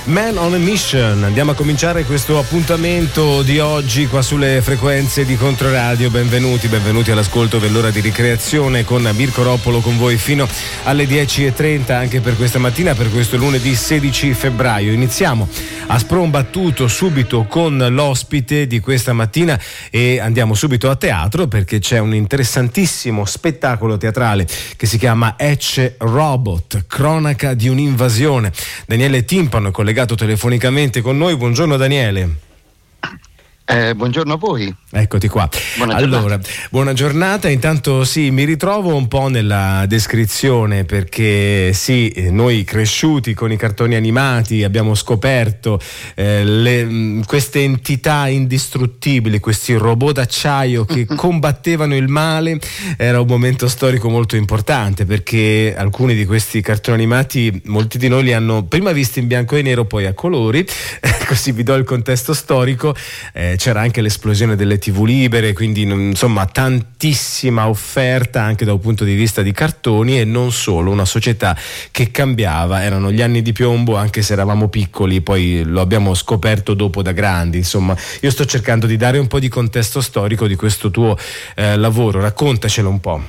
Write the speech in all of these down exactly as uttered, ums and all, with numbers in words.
Man on a Mission. Andiamo a cominciare questo appuntamento di oggi qua sulle frequenze di Controradio. Benvenuti, benvenuti all'ascolto dell'ora di ricreazione con Mirko Roppolo con voi fino alle dieci e trenta anche per questa mattina, per questo lunedì sedici febbraio. Iniziamo a sprombattuto subito con l'ospite di questa mattina e andiamo subito a teatro perché c'è un interessantissimo spettacolo teatrale che si chiama Ecce Robot, cronaca di un'invasione. Daniele Timpano è collegato telefonicamente con noi. Buongiorno Daniele. Eh, buongiorno a voi. Eccoti qua. Buona allora, giornata. buona giornata. Intanto sì, mi ritrovo un po' nella descrizione perché sì, noi cresciuti con i cartoni animati abbiamo scoperto eh, le, queste entità indistruttibili, questi robot d'acciaio che combattevano il male. Era un momento storico molto importante perché alcuni di questi cartoni animati, molti di noi li hanno prima visti in bianco e nero, poi a colori. Così vi do il contesto storico. Eh, c'era anche l'esplosione delle tivù libere, quindi insomma tantissima offerta anche da un punto di vista di cartoni e non solo, una società che cambiava. Erano gli anni di piombo anche se eravamo piccoli, poi lo abbiamo scoperto dopo da grandi. Insomma, io sto cercando di dare un po' di contesto storico di questo tuo eh, lavoro, raccontacelo un po'.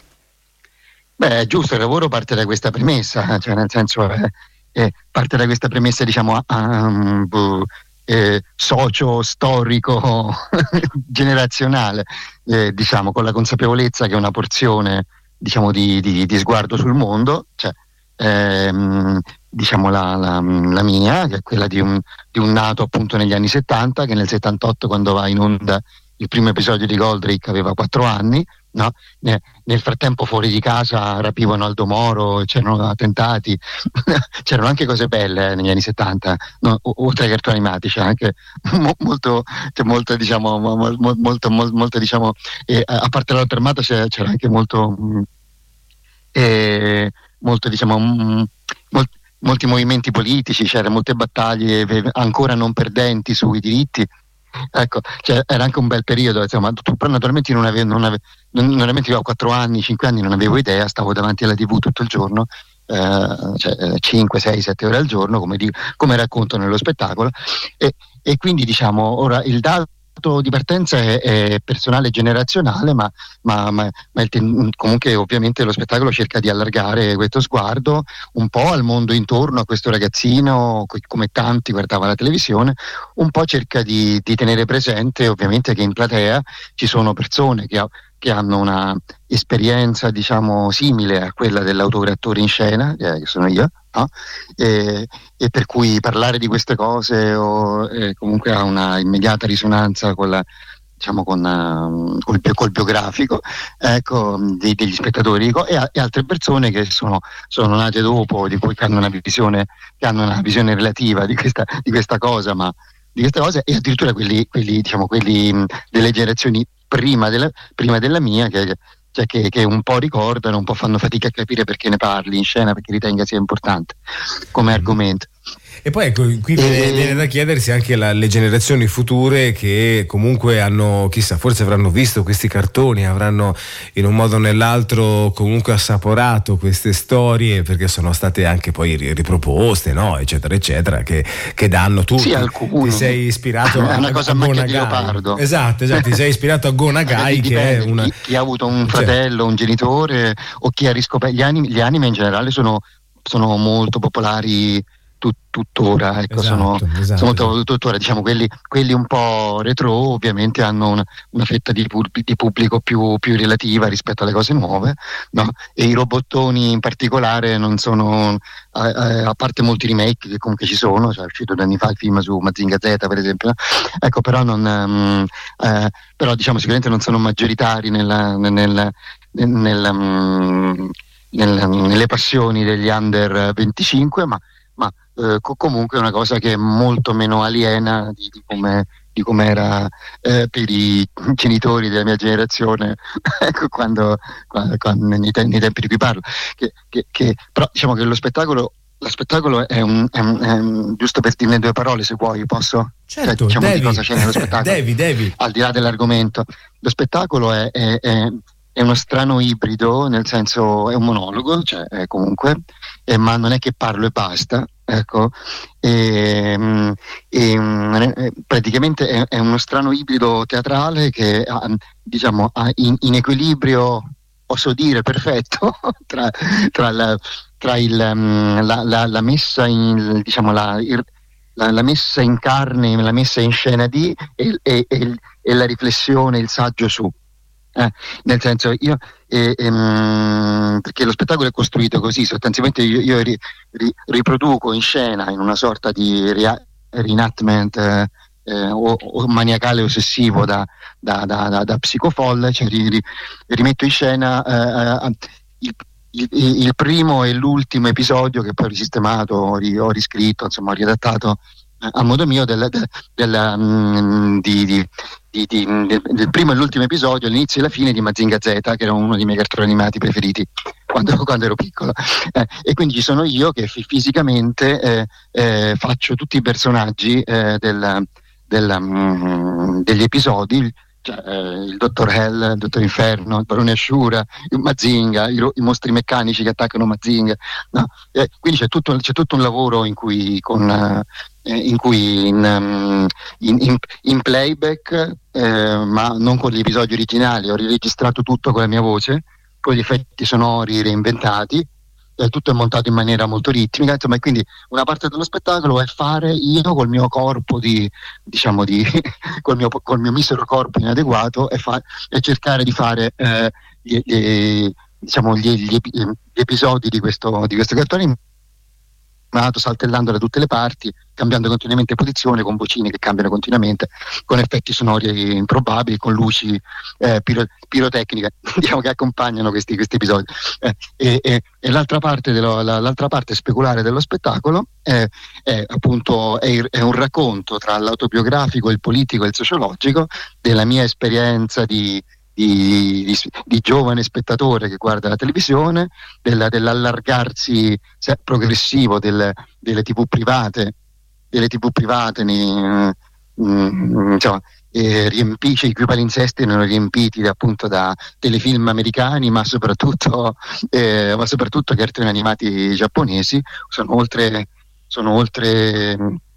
Beh, giusto, il lavoro parte da questa premessa, cioè nel senso eh, eh, parte da questa premessa diciamo um, uh, Eh, socio-storico generazionale, eh, diciamo con la consapevolezza che una porzione diciamo di, di, di sguardo sul mondo, cioè ehm, diciamo la, la, la mia, che è quella di un, di un nato appunto negli anni settanta, che nel settantotto, quando va in onda il primo episodio di Goldrake, aveva quattro anni, no? Ne, nel frattempo fuori di casa rapivano Aldo Moro, c'erano attentati, c'erano anche cose belle eh, negli anni settanta, no? O, oltre ai cartoni animati c'è anche mo, molto, c'è molto diciamo mo, mo, molto, mo, molto diciamo eh, a parte la lotta armata c'è, c'era anche molto mh, eh, molto diciamo mh, molt, molti movimenti politici, c'erano molte battaglie ancora non perdenti sui diritti. Ecco, cioè, era anche un bel periodo, insomma, però naturalmente io non avevo, non avevo, non, naturalmente io avevo quattro anni, cinque anni, non avevo idea, stavo davanti alla tivù tutto il giorno, eh, cioè cinque, sei, sette ore al giorno, come, di, come racconto nello spettacolo, e, e quindi diciamo, ora il dato di partenza è, è personale e generazionale, ma, ma, ma, ma il, comunque ovviamente lo spettacolo cerca di allargare questo sguardo un po' al mondo intorno a questo ragazzino, come tanti guardava la televisione, un po' cerca di, di tenere presente ovviamente che in platea ci sono persone che, ha, che hanno una esperienza diciamo simile a quella dell'autore attore in scena, eh, che sono io, no? e, e per cui parlare di queste cose o, eh, comunque ha una immediata risonanza con la, diciamo con, uh, col, col biografico, ecco, di, degli spettatori e, a, e altre persone che sono, sono nate dopo, di cui che hanno una visione che hanno una visione relativa di questa, di questa cosa, ma di queste cose, e addirittura quelli, quelli diciamo quelli mh, delle generazioni prima della, prima della mia che Cioè che, che un po' ricordano, un po' fanno fatica a capire perché ne parli in scena, perché ritenga sia importante come argomento. E poi ecco, qui viene, viene da chiedersi anche la, le generazioni future che comunque hanno, chissà, forse avranno visto questi cartoni, avranno in un modo o nell'altro comunque assaporato queste storie, perché sono state anche poi riproposte, no? Eccetera, eccetera, che, che danno tu. Sì, ti, alcuni. ti sei ispirato è una a, cosa a macchia Go di leopardo. Esatto, esatto, ti sei ispirato a Go Nagai, che è una... Chi, chi ha avuto un fratello, un genitore, o chi ha riscoperto gli anime, gli anime in generale sono, sono molto popolari tut, tuttora, ecco, esatto, sono, esatto, sono esatto. tuttora, diciamo, quelli, quelli un po' retro ovviamente hanno una, una fetta di, di pubblico più, più relativa rispetto alle cose nuove, no? E i robottoni in particolare non sono, a, a parte molti remake che comunque ci sono, cioè è uscito due anni fa il film su Mazinga Z per esempio, ecco, però non um, eh, però diciamo sicuramente non sono maggioritari nella, nel, nel, nel, um, nel, nelle passioni degli under venticinque, ma ma eh, co- comunque è una cosa che è molto meno aliena di, di come di come era eh, per i genitori della mia generazione ecco, quando, quando, quando nei, te- nei tempi di cui parlo, che, che, che, però diciamo che lo spettacolo lo spettacolo è un, è un, è un giusto per dirne due parole, se vuoi, posso? Certo, cioè, diciamo devi. Di cosa c'è nello spettacolo. devi, devi. Al di là dell'argomento, lo spettacolo è, è, è è uno strano ibrido, nel senso è un monologo, cioè è comunque, eh, ma non è che parlo e basta, ecco, e, e, praticamente è, è uno strano ibrido teatrale che ha, diciamo, ha in, in equilibrio, posso dire, perfetto tra, tra, la, tra il, la, la, la messa in, diciamo, la, il, la, la messa in carne, la messa in scena di e, e, e, e la riflessione, il saggio su. Eh, nel senso, io eh, ehm, perché lo spettacolo è costruito così, sostanzialmente io, io ri, ri, riproduco in scena in una sorta di ria, reenactment eh, eh, o, o maniacale ossessivo da, da, da, da, da psicofolle, cioè ri, ri, rimetto in scena eh, il, il, il primo e l'ultimo episodio che poi ho risistemato, ho, ri, ho riscritto, insomma ho riadattato eh, a modo mio del, del, del, um, di, di Di, di, del, del primo e l'ultimo episodio, l'inizio e la fine di Mazinga Z, che era uno dei miei cartoni animati preferiti quando, quando ero piccolo, eh, e quindi ci sono io che f- fisicamente eh, eh, faccio tutti i personaggi eh, del, del, um, degli episodi, cioè, eh, il dottor Hell, il dottor Inferno, il barone Ashura, il Mazinga, i, ro- i mostri meccanici che attaccano Mazinga, no? Eh, quindi c'è tutto, c'è tutto un lavoro in cui con uh, in cui in, um, in, in, in playback, eh, ma non con gli episodi originali, ho riregistrato tutto con la mia voce, con gli effetti sonori reinventati, eh, tutto è montato in maniera molto ritmica, insomma, e quindi una parte dello spettacolo è fare io col mio corpo di, diciamo, di col mio, col mio misero corpo inadeguato e, fa, e cercare di fare eh, gli, gli, diciamo, gli, gli, gli episodi di questo, di questo cartone saltellando da tutte le parti, cambiando continuamente posizione, con vocine che cambiano continuamente, con effetti sonori improbabili, con luci eh, piro, pirotecniche diciamo, che accompagnano questi, questi episodi. Eh, e, e, e l'altra parte, dello, la, l'altra parte speculare dello spettacolo è, è appunto è, è un racconto tra l'autobiografico, il politico e il sociologico della mia esperienza di Di, di, di giovane spettatore che guarda la televisione, della, dell'allargarsi progressivo del, delle tivù private, delle tivù private nei, mm, insomma, eh, riempici, i cui palinsesti erano riempiti appunto da telefilm americani, ma soprattutto, eh, ma soprattutto cartoni animati giapponesi. Sono oltre, sono oltre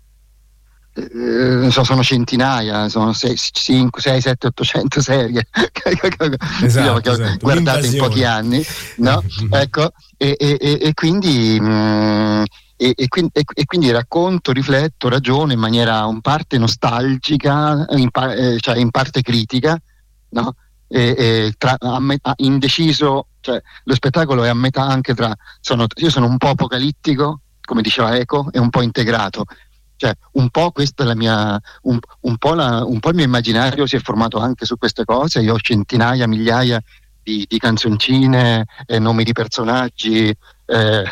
Eh, so, sono centinaia, sono cinque, sei, sette, ottocento serie esatto, che ho esatto. guardate in pochi anni, no? Ecco, e, e, e quindi mh, e, e, quindi, e, e quindi racconto, rifletto, ragiono in maniera un parte nostalgica, in, par- eh, cioè in parte critica, no? E, e tra, a me, a, indeciso, cioè lo spettacolo è a metà anche tra sono, io sono un po' apocalittico, come diceva Eco, e un po' integrato. Cioè, un po' questa è la mia, un, un, po la, un po' il mio immaginario si è formato anche su queste cose. Io ho centinaia, migliaia di, di canzoncine, eh, nomi di personaggi eh,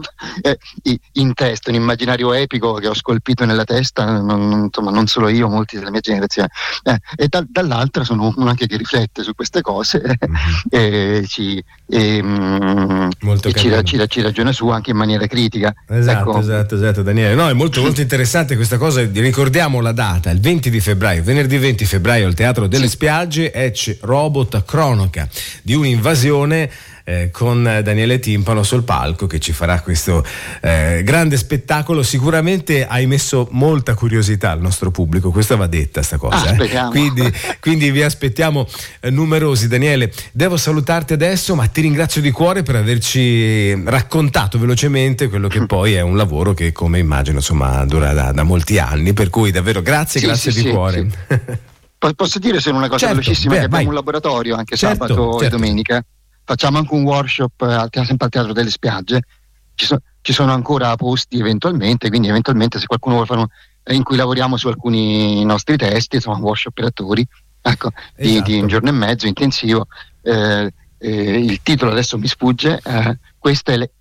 in testa, un immaginario epico che ho scolpito nella testa, non, non, insomma, non solo io, molti della mia generazione. Eh, e da, dall'altra sono uno anche che riflette su queste cose mm-hmm. e, ci, e, mm, e ci, ci, ci ragiona su anche in maniera critica. Esatto, ecco. esatto, esatto, Daniele. No, è molto, molto interessante questa cosa. Ricordiamo la data, il venti di febbraio, venerdì venti febbraio, al Teatro delle sì. Spiagge, Ecce Robot, cronaca di un'invasione. Eh, con Daniele Timpano sul palco che ci farà questo eh, grande spettacolo. Sicuramente hai messo molta curiosità al nostro pubblico, questa va detta sta cosa, ah, eh. quindi, quindi vi aspettiamo eh, numerosi. Daniele, devo salutarti adesso, ma ti ringrazio di cuore per averci raccontato velocemente quello che poi è un lavoro che, come immagino, insomma dura da, da molti anni, per cui davvero grazie, sì, grazie sì, di sì, cuore. Sì. Posso dire solo una cosa certo, velocissima, beh, che abbiamo vai. un laboratorio anche certo, sabato certo. e domenica. Facciamo anche un workshop al teatro, sempre al Teatro delle Spiagge, ci, so, ci sono ancora posti eventualmente, quindi eventualmente se qualcuno vuole fare un, in cui lavoriamo su alcuni nostri testi, insomma un workshop per attori, ecco, di, esatto. di un giorno e mezzo intensivo. Eh, eh, il titolo adesso mi sfugge, eh, questa è le,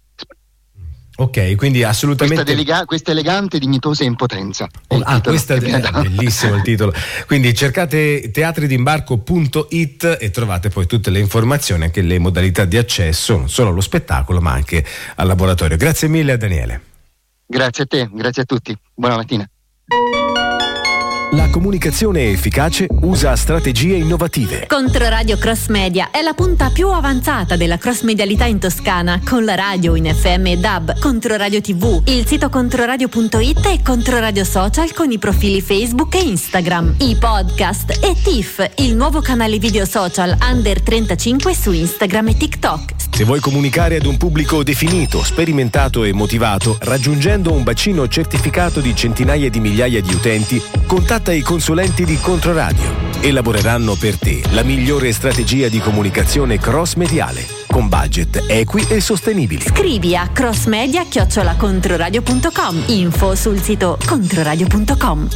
ok, quindi assolutamente questa, delega- questa elegante e dignitosa impotenza. Oh, ah, questa è eh, bellissimo il titolo. Quindi cercate teatri d'imbarco punto it e trovate poi tutte le informazioni, anche le modalità di accesso, non solo allo spettacolo ma anche al laboratorio. Grazie mille a Daniele. Grazie a te, grazie a tutti. Buona mattina. La comunicazione efficace usa strategie innovative. Controradio Cross Media è la punta più avanzata della cross medialità in Toscana, con la radio in F M e D A B, Controradio tivù, il sito controradio punto it e Controradio Social con i profili Facebook e Instagram, i podcast e T I F, il nuovo canale video social under trentacinque su Instagram e TikTok. Se vuoi comunicare ad un pubblico definito, sperimentato e motivato, raggiungendo un bacino certificato di centinaia di migliaia di utenti, contatta i consulenti di Controradio. Elaboreranno per te la migliore strategia di comunicazione cross-mediale, con budget equi e sostenibili. Scrivi a crossmedia chiocciola controradio punto com. Info sul sito controradio punto com.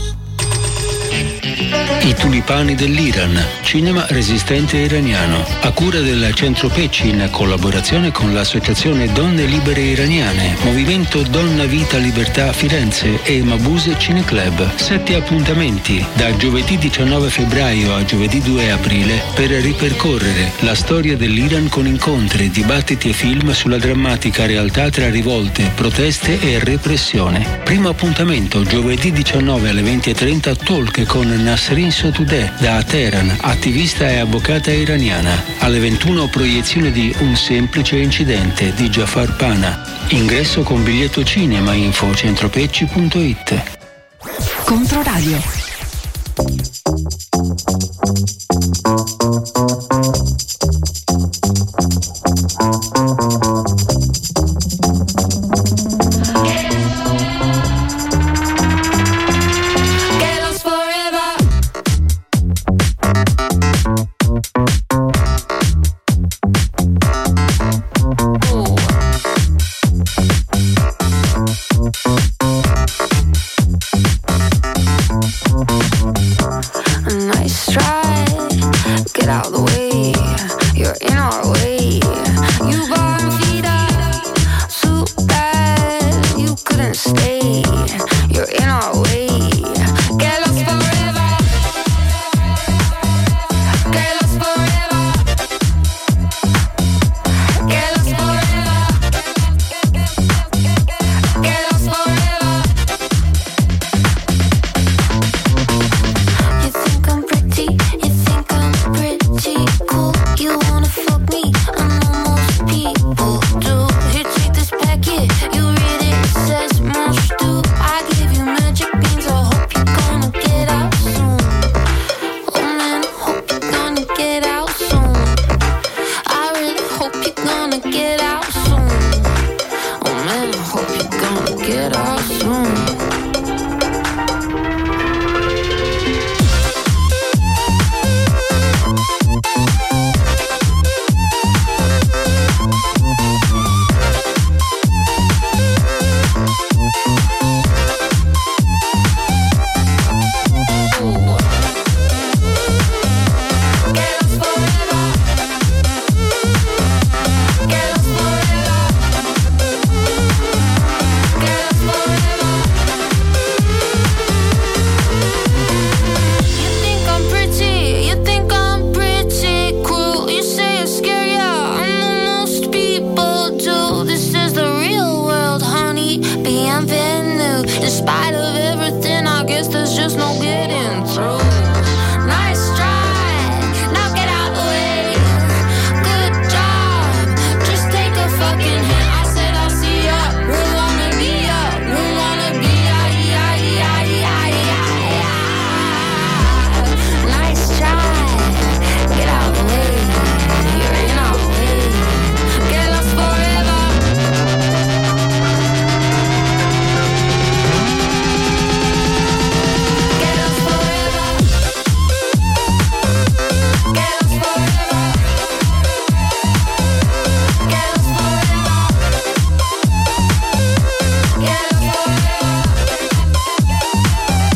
I tulipani dell'Iran, cinema resistente iraniano, a cura del Centro Pecci in collaborazione con l'Associazione Donne Libere Iraniane, Movimento Donna Vita Libertà Firenze e Mabuse Cineclub. Sette appuntamenti da giovedì diciannove febbraio a giovedì due aprile per ripercorrere la storia dell'Iran con incontri, dibattiti e film sulla drammatica realtà tra rivolte, proteste e repressione. Primo appuntamento giovedì diciannove alle venti e trenta, talk con Nasrin Sotoudeh da Teheran, attivista e avvocata iraniana. Alle ventuno proiezione di Un semplice incidente di Jafar Pana. Ingresso con biglietto cinema. Info centropecci punto it. Controradio.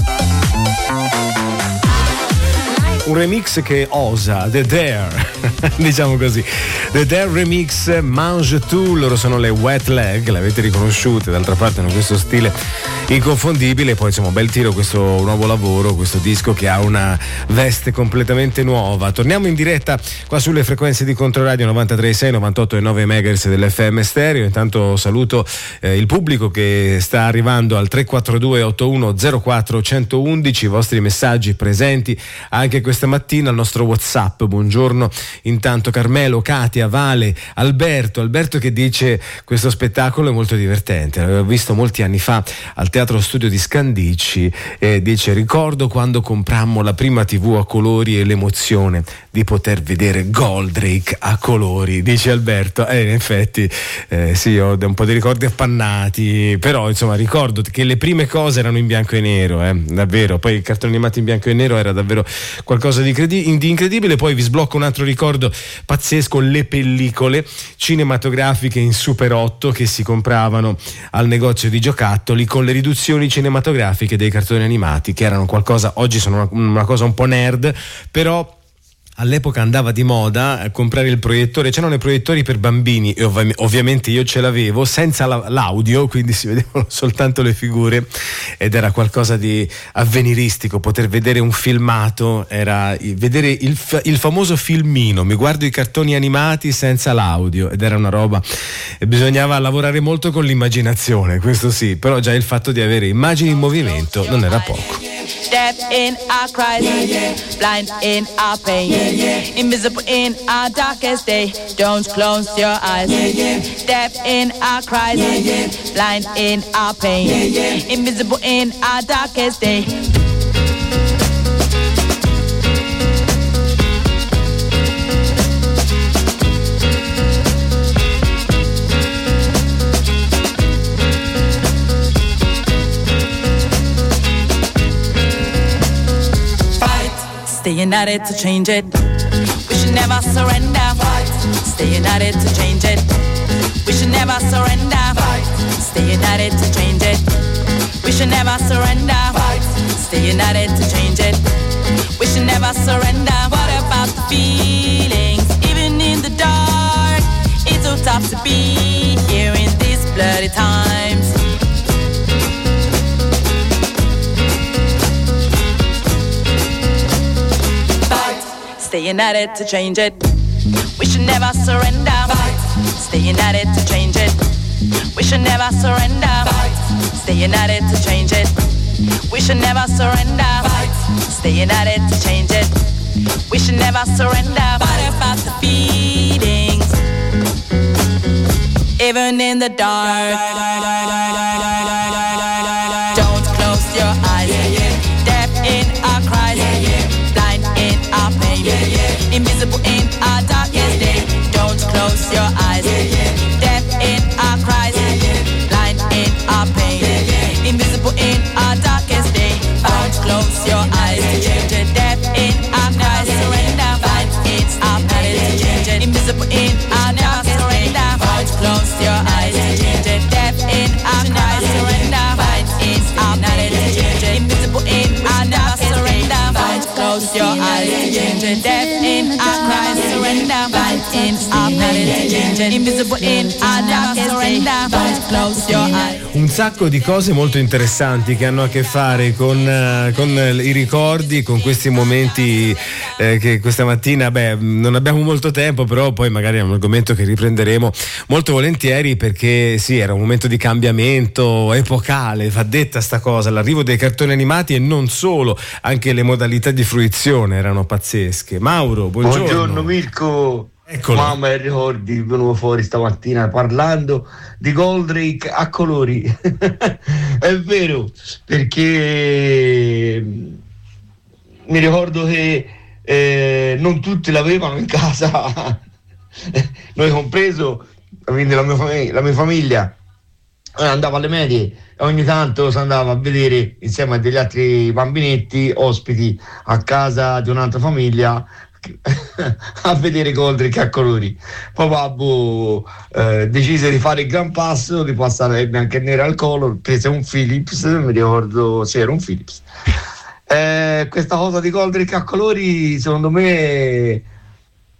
Remix che osa, The Dare. diciamo così. The Dare Remix, Mange Tu, loro sono le Wet Leg, l'avete riconosciute, d'altra parte hanno questo stile inconfondibile. Poi insomma, bel tiro questo nuovo lavoro, questo disco che ha una veste completamente nuova. Torniamo in diretta qua sulle frequenze di Controradio novantatré virgola sei, novantotto virgola nove megahertz dell'F M stereo. Intanto saluto eh, il pubblico che sta arrivando al tre quattro due otto uno zero quattro uno uno uno, i vostri messaggi presenti anche questa mattina al nostro WhatsApp. Buongiorno intanto Carmelo, Katia, Vale, Alberto Alberto che dice: questo spettacolo è molto divertente, l'avevo visto molti anni fa al Teatro Studio di Scandicci, e dice: ricordo quando comprammo la prima tivù a colori e l'emozione di poter vedere Goldrake a colori, dice Alberto. E eh, in effetti eh, sì, ho un po' di ricordi appannati, però insomma ricordo che le prime cose erano in bianco e nero, eh, davvero. Poi il cartone animato in bianco e nero era davvero qualcosa di, credi- di incredibile. Poi vi sblocco un altro ricordo pazzesco: le pellicole cinematografiche in Super otto che si compravano al negozio di giocattoli con le riduzioni cinematografiche dei cartoni animati, che erano qualcosa, oggi sono una, una cosa un po' nerd, però all'epoca andava di moda eh, comprare il proiettore. C'erano i proiettori per bambini e ov- ovviamente io ce l'avevo senza la- l'audio, quindi si vedevano soltanto le figure, ed era qualcosa di avveniristico poter vedere un filmato, era i- vedere il, f- il famoso filmino, mi guardo i cartoni animati senza l'audio, ed era una roba, e bisognava lavorare molto con l'immaginazione, questo sì, però già il fatto di avere immagini in movimento non era poco. Deaf in our cries, yeah, yeah. Blind in our pain, yeah, yeah. Invisible in our darkest day. Don't close your eyes. Yeah, yeah. Deaf in our cries, yeah, yeah. Blind in our pain, yeah, yeah. Invisible in our darkest day. Staying at it to change it. We should never surrender. Fight. Staying at it to change it. We should never surrender. Fight. Staying at it to change it. We should never surrender. Fight. Staying at it to change it. We should never surrender. What about the feelings? Even in the dark, it's so tough to be here in these bloody times. Staying at it to change it. We should never surrender. Fight. Staying at it to change it. We should never surrender. Fight. Staying at it to change it. We should never surrender. Fight. Staying at it to change it. We should never surrender. What about the feelings? Even in the dark. Don't close your eyes. Yeah, yeah. Deaf in our cries. Yeah, yeah. Blind in our pain. Yeah, yeah. Invisible in our darkest day. Don't close your eyes. Yeah, yeah. Deaf in our cries. Yeah, yeah. Blind in our pain. Yeah, yeah. Invisible in our darkest day. Don't close your eyes. Yeah, yeah. Deaf in our cries. Surrender. Blind in our pain. Yeah, yeah. Invisible in our darkest day. Don't close your eyes. Yeah, yeah. Deaf in our cries. Surrender. Blind in our pain. Yeah, yeah. Invisible in our darkest day. Don't close your eyes. Deaf in our cries, surrender. Blind in our pain, invisible in our darkest surrender. Don't close your eyes. Un sacco di cose molto interessanti che hanno a che fare con, uh, con i ricordi, con questi momenti eh, che questa mattina, beh, non abbiamo molto tempo, però poi magari è un argomento che riprenderemo molto volentieri, perché sì, era un momento di cambiamento epocale, va detta sta cosa, l'arrivo dei cartoni animati e non solo, anche le modalità di fruizione erano pazzesche. Mauro, buongiorno. Buongiorno Mirko. Eccolo. Mamma, ricordi, venuvo fuori stamattina parlando di Goldrake a colori. È vero, perché mi ricordo che eh, non tutti l'avevano in casa, noi compreso, quindi la mia famiglia, la mia famiglia andava alle medie e ogni tanto si andava a vedere insieme a degli altri bambinetti ospiti a casa di un'altra famiglia a vedere Goldrake a colori. Poi babbo eh, decise di fare il gran passo, di passare bianco e nero al color, prese un Philips, mi ricordo se sì, era un Philips. Eh, questa cosa di Goldrake a colori secondo me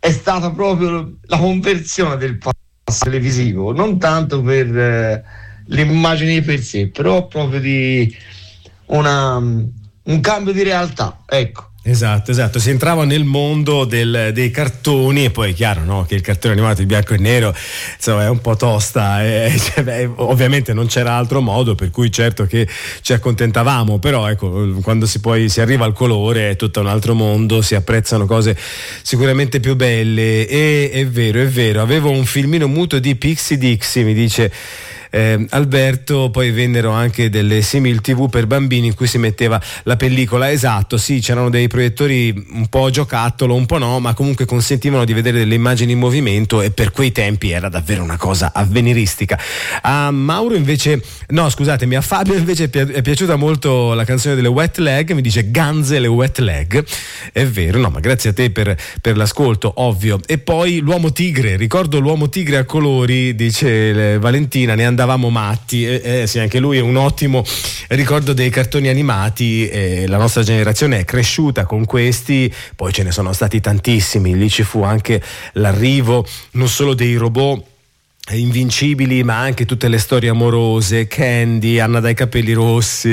è stata proprio la conversione del passo televisivo, non tanto per eh, l'immagine per sé, però proprio di una, un cambio di realtà, ecco. Esatto, esatto, si entrava nel mondo del, dei cartoni, e poi è chiaro, no, che il cartone animato in bianco e nero, insomma, è un po' tosta, e, cioè, beh, ovviamente non c'era altro modo, per cui certo che ci accontentavamo, però ecco, quando si poi si arriva al colore è tutto un altro mondo, si apprezzano cose sicuramente più belle. E è vero, è vero, avevo un filmino muto di Pixie Dixie, mi dice Eh, Alberto, poi vennero anche delle simil tivù per bambini in cui si metteva la pellicola. Esatto, sì, c'erano dei proiettori un po' giocattolo, un po' no, ma comunque consentivano di vedere delle immagini in movimento, e per quei tempi era davvero una cosa avveniristica. A Mauro invece, no scusatemi, a Fabio invece è, pi- è piaciuta molto la canzone delle Wet Leg, mi dice Guns e le Wet Leg. È vero, no, ma grazie a te per, per l'ascolto, ovvio. E poi l'Uomo Tigre, ricordo l'Uomo Tigre a colori, dice Valentina, ne andavamo matti. Eh, eh, sì, anche lui è un ottimo ricordo dei cartoni animati, eh, la nostra generazione è cresciuta con questi, poi ce ne sono stati tantissimi, lì ci fu anche l'arrivo non solo dei robot invincibili, ma anche tutte le storie amorose, Candy, Anna dai capelli rossi,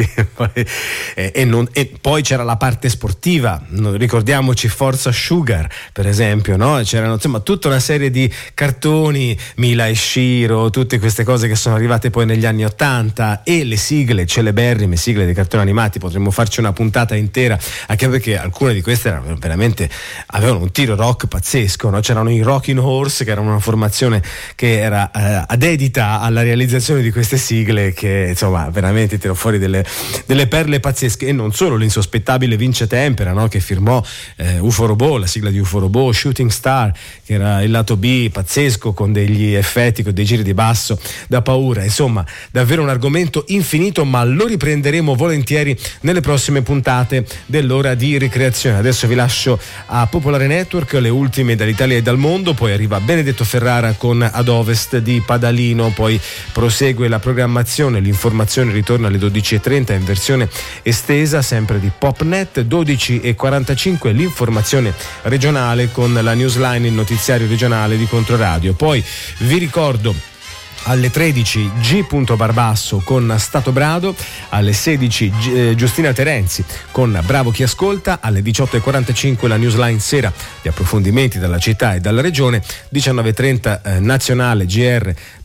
e, e, non, e poi c'era la parte sportiva, ricordiamoci Forza Sugar per esempio, no? C'erano insomma tutta una serie di cartoni, Mila e Shiro, tutte queste cose che sono arrivate poi negli anni ottanta, e le sigle celeberrime, sigle dei cartoni animati, potremmo farci una puntata intera, anche perché alcune di queste erano veramente, avevano un tiro rock pazzesco, no? C'erano i Rockin' Horse, che erano una formazione che era Uh, dedita alla realizzazione di queste sigle, che insomma veramente tirò fuori delle, delle perle pazzesche. E non solo, l'insospettabile Vince Tempera, no? Che firmò eh, U F O Robot, la sigla di U F O Robot, Shooting Star, che era il lato B pazzesco con degli effetti, con dei giri di basso da paura. Insomma, davvero un argomento infinito, ma lo riprenderemo volentieri nelle prossime puntate dell'Ora di Ricreazione. Adesso vi lascio a Popolare Network, le ultime dall'Italia e dal mondo, poi arriva Benedetto Ferrara con Ad Ovest di Padalino, poi prosegue la programmazione, l'informazione ritorna alle dodici e trenta in versione estesa sempre di Popnet, dodici e quarantacinque l'informazione regionale con la newsline, il notiziario regionale di Controradio. Poi vi ricordo alle tredici G. Barbasso con Stato Brado, alle sedici G- Giustina Terenzi con Bravo chi ascolta, alle diciotto e quarantacinque la newsline sera di approfondimenti dalla città e dalla regione, diciannove e trenta eh, nazionale G R